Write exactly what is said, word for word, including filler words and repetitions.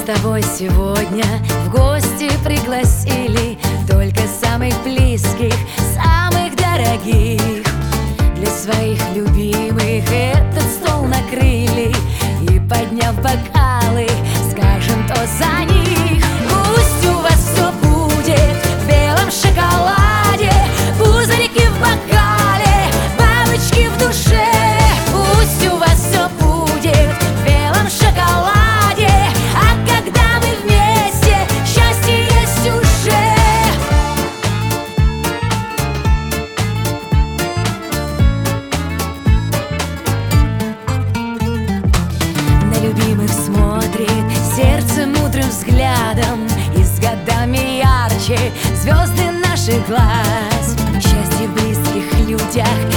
тобой сегодня в гости пригласили только самых близких, самых дорогих. Для своих любимых этот стол накрыли, и, подняв бокалы, скажем тост за них. Пусть у вас все будет в белом шоколаде, пузырики в бокале, бабочки в душе. Пусть у вас все будет в белом шоколаде, а когда мы вместе, счастье есть уже. На любимых смотрит сердце мудрым взглядом, и с годами ярче звезды наших глаз. Счастье в близких людях